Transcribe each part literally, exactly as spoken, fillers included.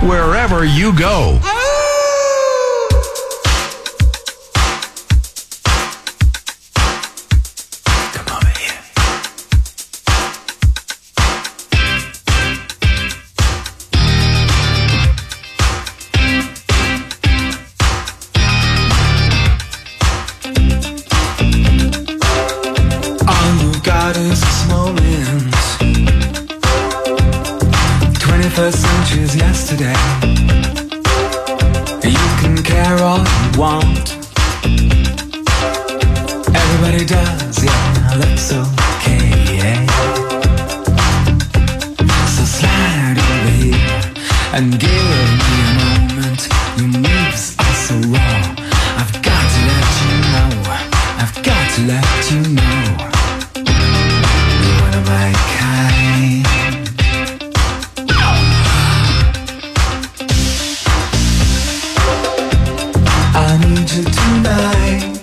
wherever you go. twenty-first century's yesterday. You can care all you want. Everybody does, yeah, that's okay, yeah. So slide over here and give me a moment. Your moves are so raw. I've got to let you know. I've got to let you know. You're one of my kind. I need you tonight,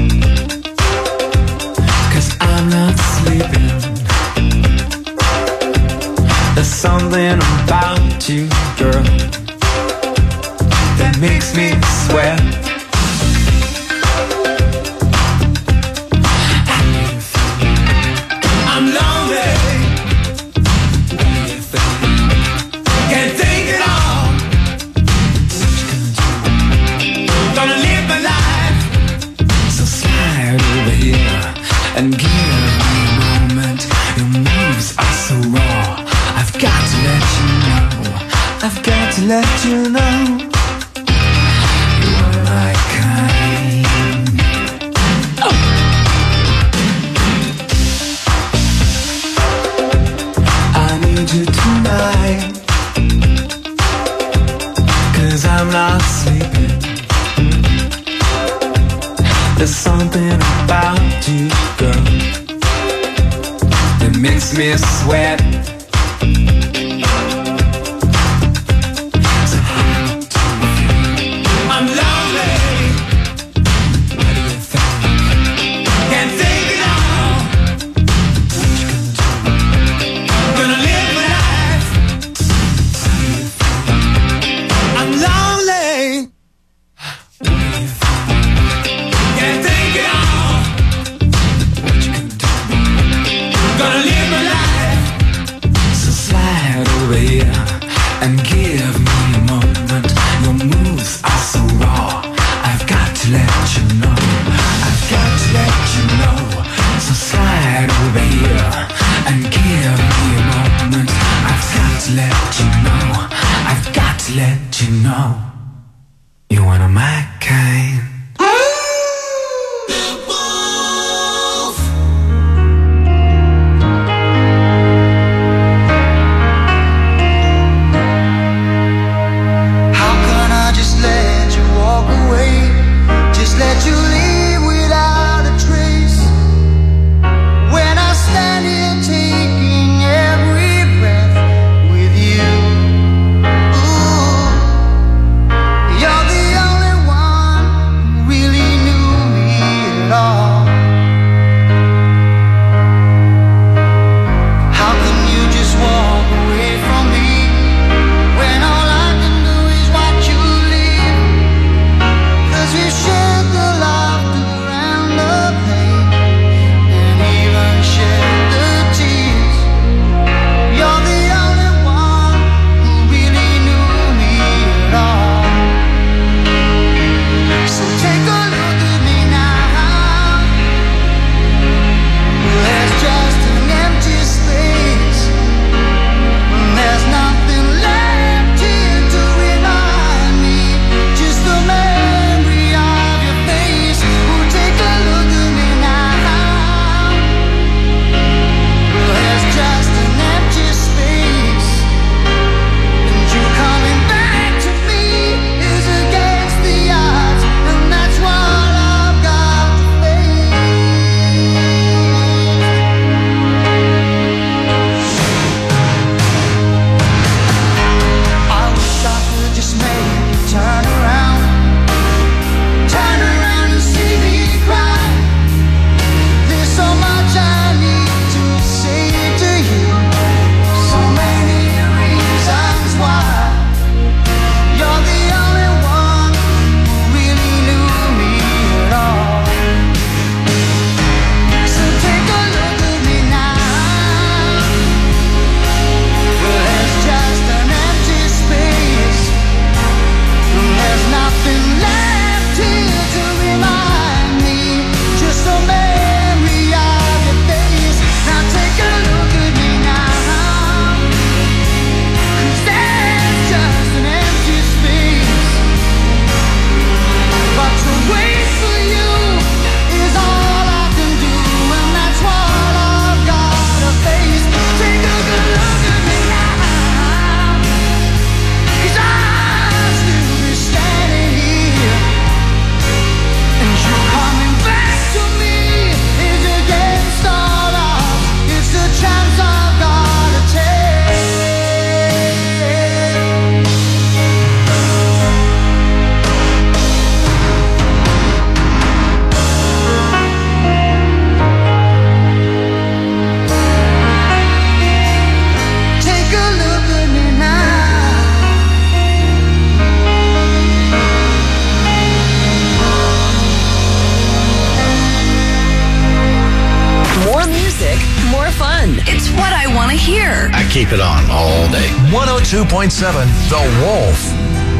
'cause I'm not sleeping. There's something about you, girl, that makes me sweat. I'm lonely. What do you think? Can't take it all. Gonna live my life. So slide over here and give me a moment. Your moves are so raw. I've got to let you know. I've got to let you know. You are my kind. Oh. I need you tonight, 'cause I'm not sleeping. There's something about you, girl, that makes me sweat. So I'm lonely. What do you think? Can't take it all. What you gonna do? Gonna live my life. What do you think? I'm lonely. What do you think? Can't take it all. What you gonna do? Gonna live my life. So slide over here and give me a moment. Your moves are so raw. I've got to let you know. I've got to let you know. So slide over here and give me a moment. I've got to let you know. I've got to let you know. You're one of my kind. Let you leave without a trace. When I stand here taking every breath with you, ooh, you're the only one keep it on all day. one oh two point seven The Wolf.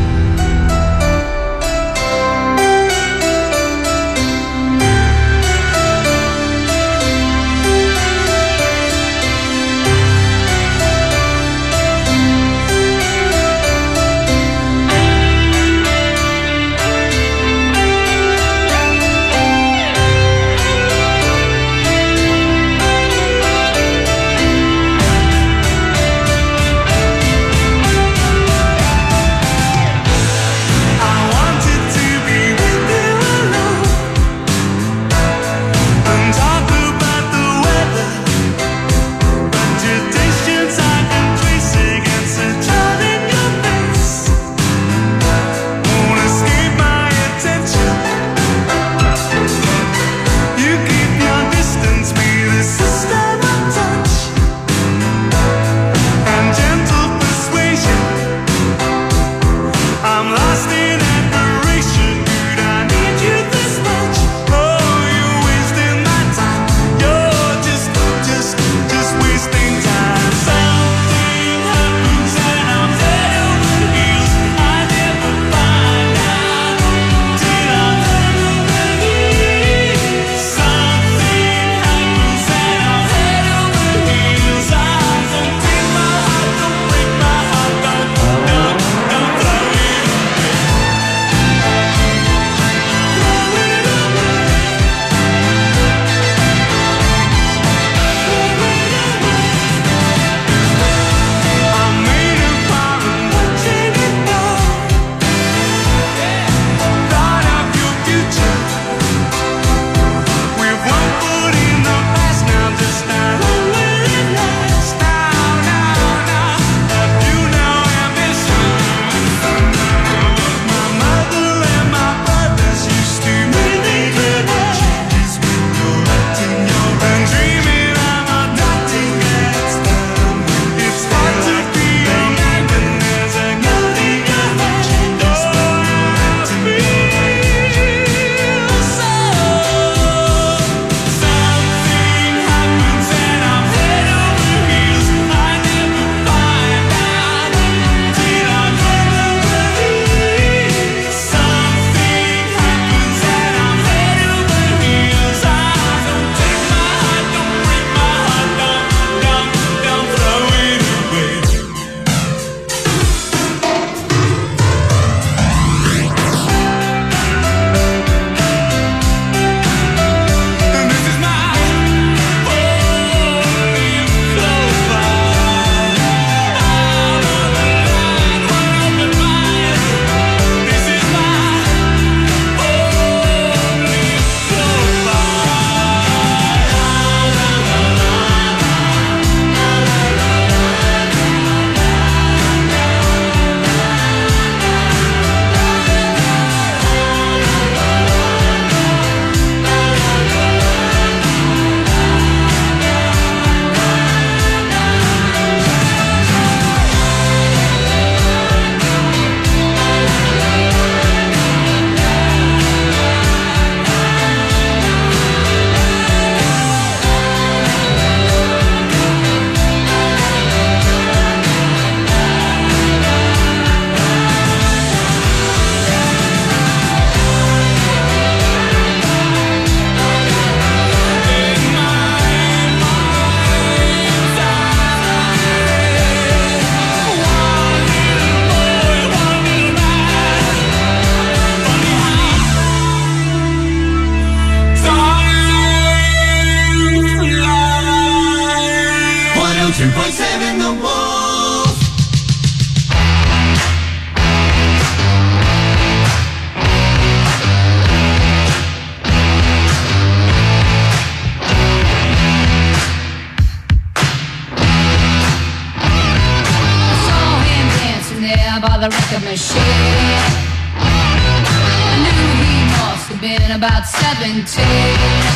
two point seven The Wolf. I saw him dancing there by the record machine. I knew he must have been about seventeen.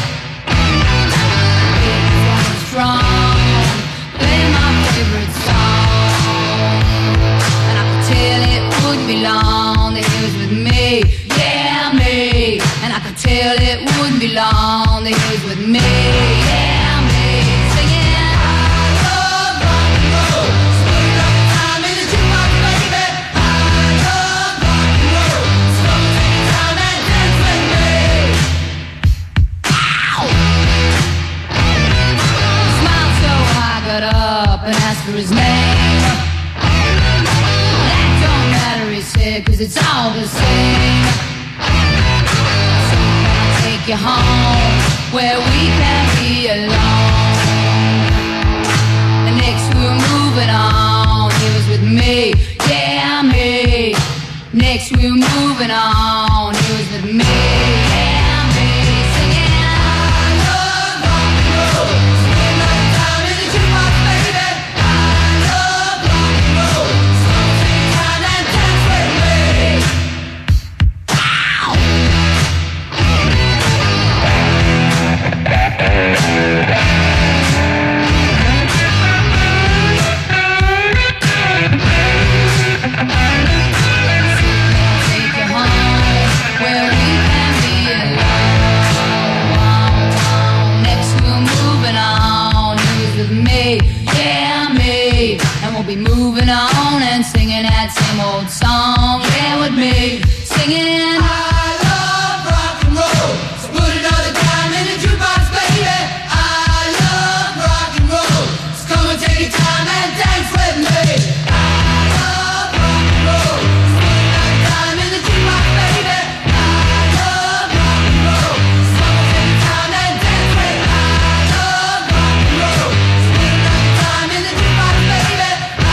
He was strong, playing my favorite song, and I could tell it wouldn't be long that he was with me, yeah me. And I could tell it wouldn't be long that he was with me, yeah me. Singing I love rock and roll. it, cause it's all the same. So I'll take you home where we can be alone. And next we're moving on. He was with me, yeah, me. Next we're moving on. He was with me, yeah, me. Singing, I love rock and roll. Spend my time in the jukebox, baby. I love rock and roll. So take time and dance with me. Moving on and singing that same old song. Yeah, with me singing. I love rock and roll. So put another dime in the jukebox, baby. I love rock and roll. So come and take your time and dance with me. I love rock and roll. So put another dime in the jukebox, baby. I love rock and roll. So come and take your time and dance with me. I love rock and roll. So put another dime in the jukebox, baby.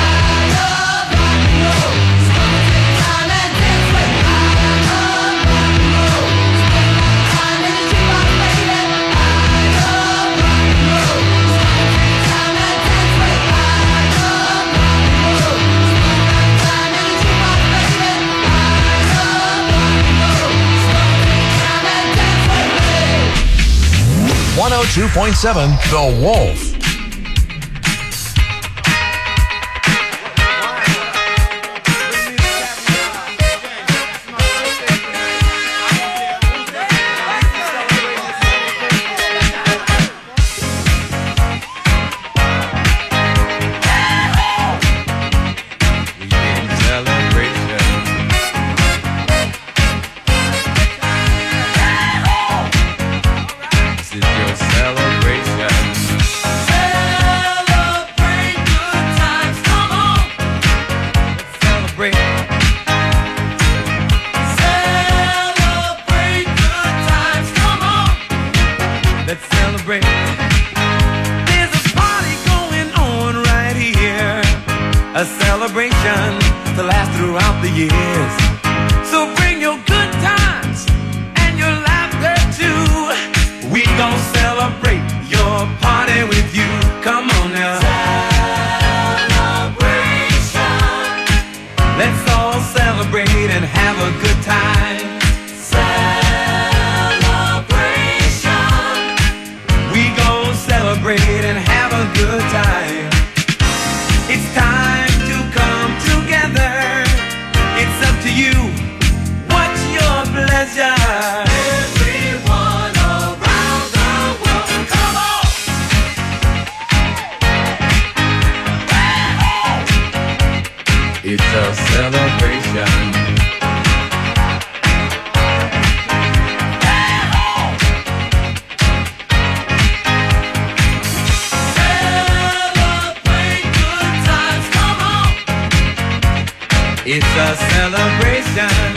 one oh two point seven The Wolf. A celebration to last throughout the years. So bring your good times and your laughter too. We gon' celebrate your party with you. Come on now. Celebration. Let's all celebrate and have a good time. Celebration. We gon' celebrate and have a good time. It's time to come together. It's up to you. What's your pleasure? Everyone around the world, come on! It's a celebration. It's a celebration.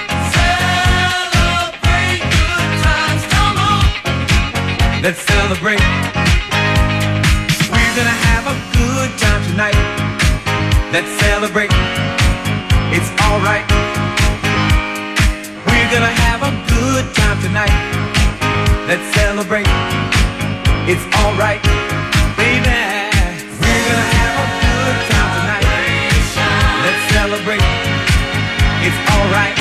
Celebrate good times, come on. Let's celebrate. We're gonna have a good time tonight. Let's celebrate. It's alright. We're gonna have a good time tonight. Let's celebrate. It's alright, baby. We're gonna have a good time tonight. Let's celebrate. It's alright.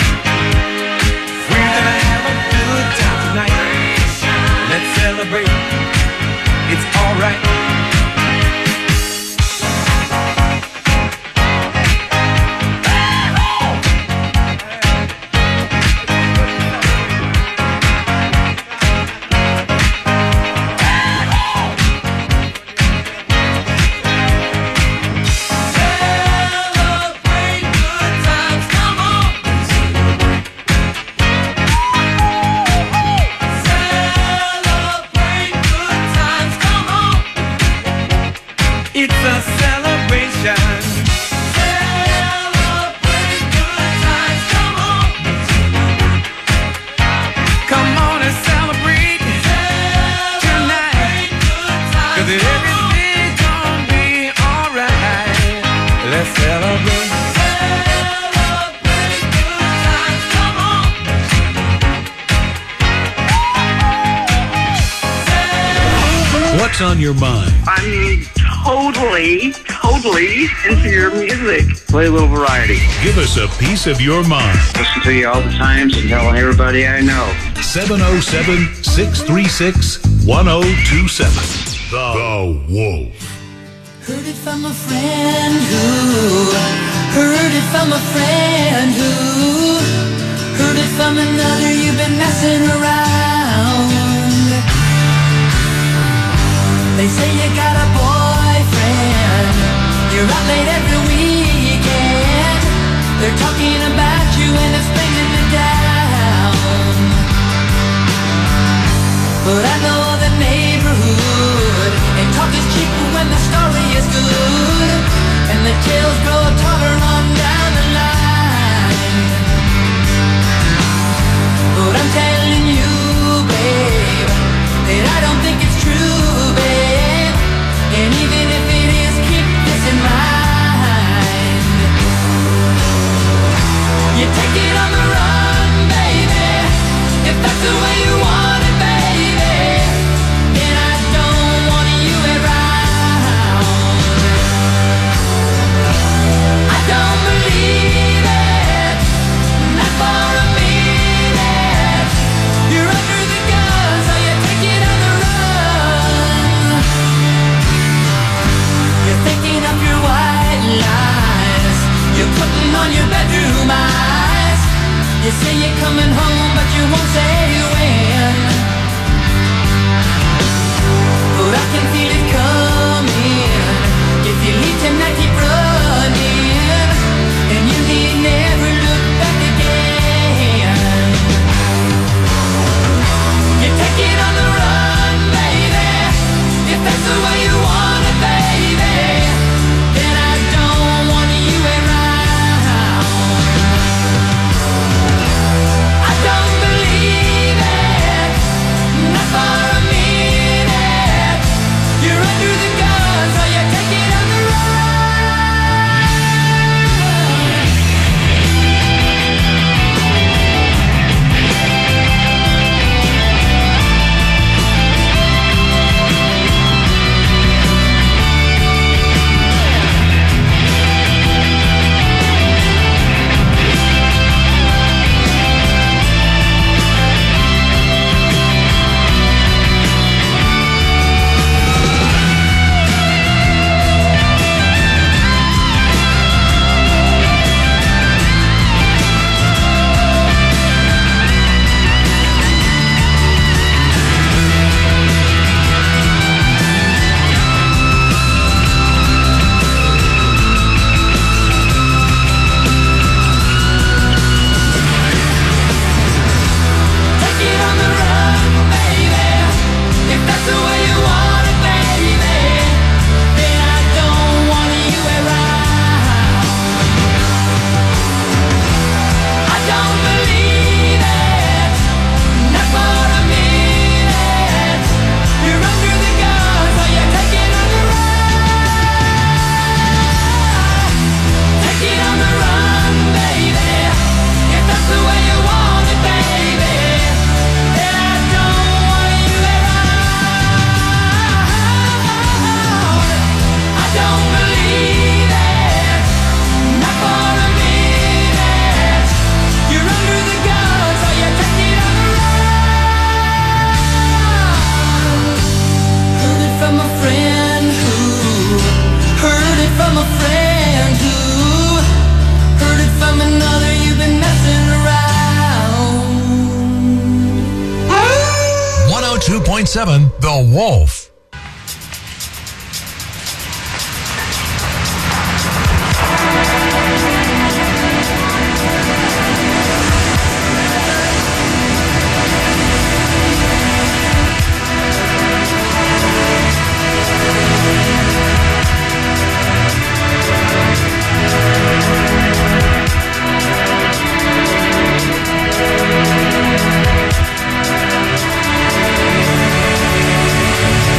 We're gonna have a good time tonight. Let's celebrate. It's alright. Celebrate what's on your mind. I'm totally, totally into your music. Play a little variety. Give us a piece of your mind. Listen to you all the times and telling everybody I know. seven oh seven, six three six, one oh two seven. The, the Wolf. Heard it from a friend who heard it from a friend who heard it from another. You've been messing around. They say you got a boyfriend. You're out late every weekend. They're talking about you and it's bringing me down. But I know the neighborhood, and talk is cheap when the story is good, and the tales grow taller on down the line. But I'm telling you, babe, that I don't think it's true, babe. And even if it is, keep this in mind. You take it on the run, baby, if that's the way you want it, baby. Then I don't want you around. I don't believe it, not for a minute. You're under the gun, so you take it on the run. You're thinking of your white lies. You're putting on your bedroom eyes. You say you're coming home, but you won't say when. But I can feel it coming. If you leave tonight, keep running, and you need never look back again. You take it on the run, baby, if that's the way you want it, baby. Then I don't want you around. I don't believe it, not for a minute. You're under the gun, so you take it on the run. Take it on the run, baby, if that's the way you want it, baby. Then I don't want you around. I don't believe it, not for a minute. You're under the gun, so you take it on the run. Take it on the run, baby, if that's the way you want it, baby. Then I don't want you around. I don't believe it, not for a minute. You're under the gun, so you take it on the run. Heard it from a friend who heard it from a friend who heard it from another. You've been messing around. one oh two point seven The Wolf. I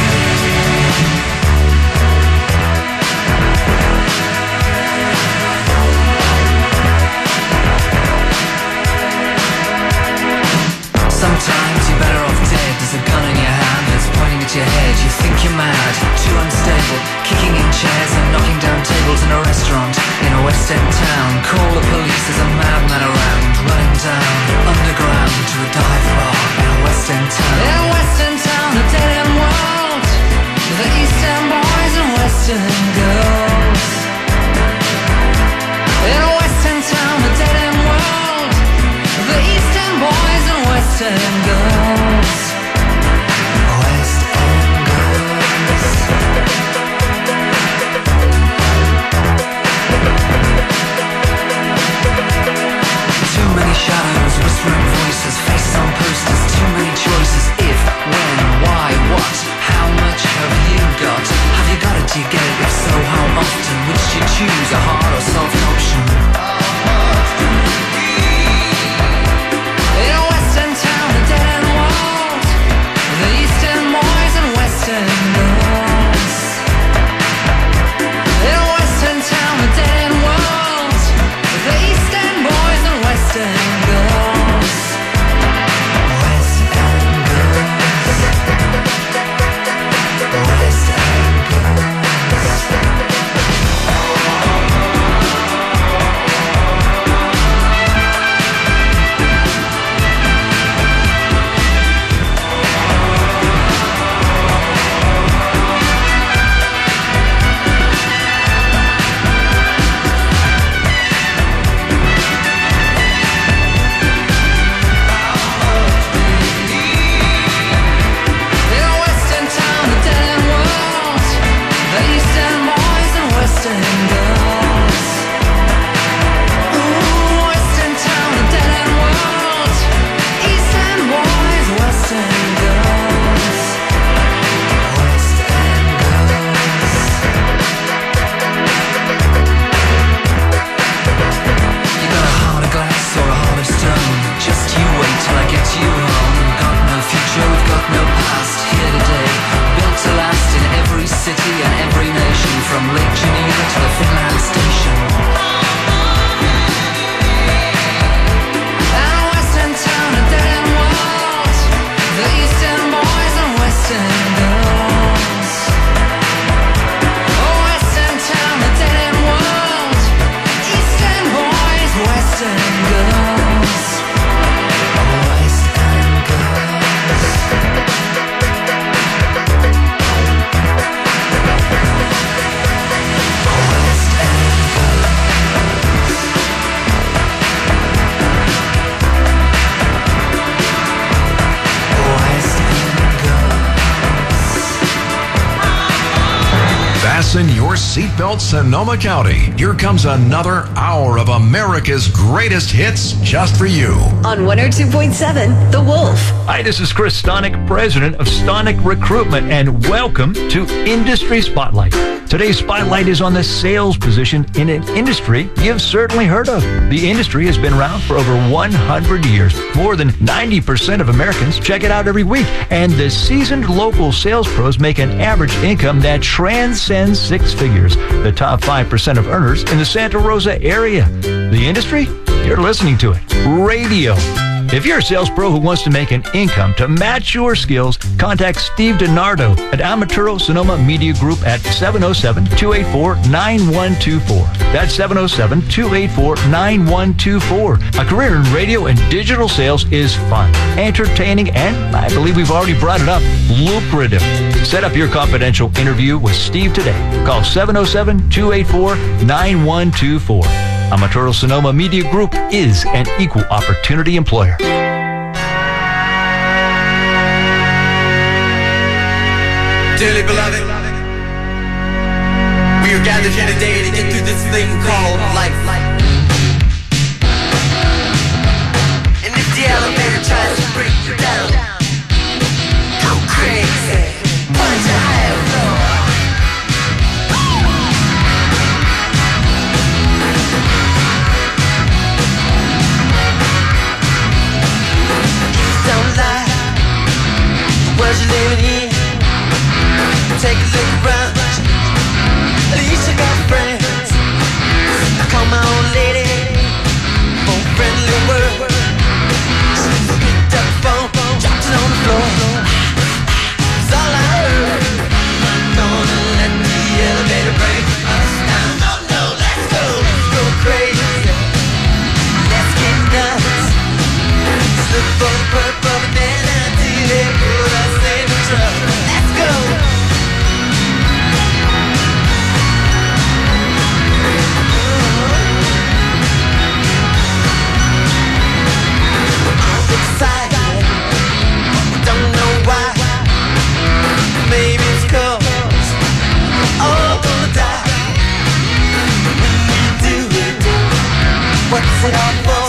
tired, too unstable, kicking in chairs and knocking down tables in a restaurant in a West End town. Call the police, there's a madman around, running down underground to a dive bar in a West End town. In a West End town, a dead end world, the East End boys and West End girls. In a West End town, a dead end world, the East End boys and West End girls. West End girls. Too many shadows, whispering voices, faces on posters, too many choices. If, when, why, what, how much have you got? Have you got it, do you get it? If so, how often? Which do you choose, a hard or soft option? In a West End town, a dead end world, the East End boys and West End girls. In a West End town, a dead end world, the East End boys and West End girls. West End girls. West End girls. In a West End town, a dead end world, the East End boys and West End girls. Ooh, West End town, a dead end world, East End boys, West End girls. West End girls. You got a heart of glass or a heart of stone, just you wait till I get you home. Got no future, we've got no past. Here today, built to last in every city and every nation, from Lake Geneva to the Finland station. And a West End town, a dead end world, the East End boys and West End girls. Oh, West End town, a dead end world, East End boys, West End girls. West End girls. West End girls. West End girls. Fasten your seatbelt, Sonoma County. Here comes another hour of America's greatest hits just for you. On one oh two point seven, The Wolf. Hi, this is Chris Stonick, president of Stonick Recruitment, and welcome to Industry Spotlight. Today's spotlight is on the sales position in an industry you've certainly heard of. The industry has been around for over one hundred years. More than ninety percent of Americans check it out every week, and the seasoned local sales pros make an average income that transcends six figures. The top five percent of earners in the Santa Rosa area. The industry? You're listening to it. Radio. If you're a sales pro who wants to make an income to match your skills, contact Steve DiNardo at Amaturo Sonoma Media Group at seven oh seven, two eight four, nine one two four. That's seven oh seven, two eight four, nine one two four. A career in radio and digital sales is fun, entertaining, and I believe we've already brought it up, lucrative. Set up your confidential interview with Steve today. Call seven oh seven, two eight four, nine one two four. Amaturo Sonoma Media Group is an equal opportunity employer. Dearly beloved, we are gathered here today to get through this thing called life. And if the elevator tries to break you down, go crazy, punch a higher floor. Don't lie, the world you're living in. Take a look around, at least you got friends. I call my own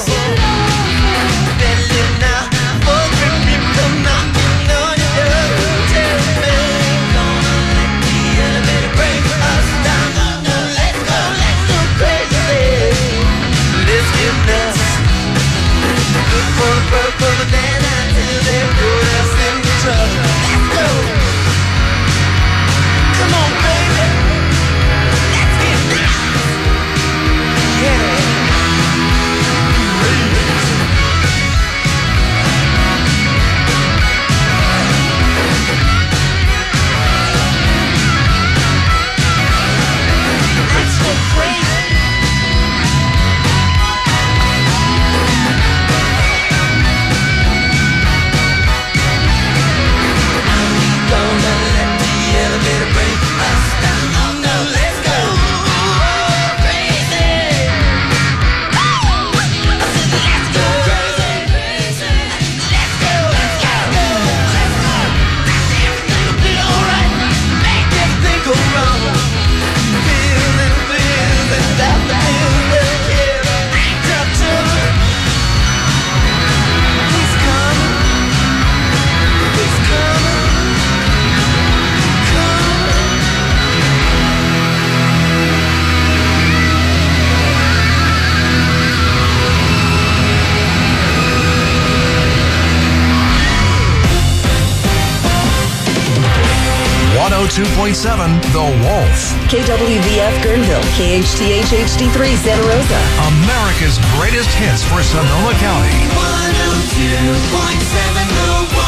one oh two point seven The Wolf. K W V F Guerneville, K H T H H D three Santa Rosa. America's greatest hits for Sonoma County. one oh two point seven The Wolf.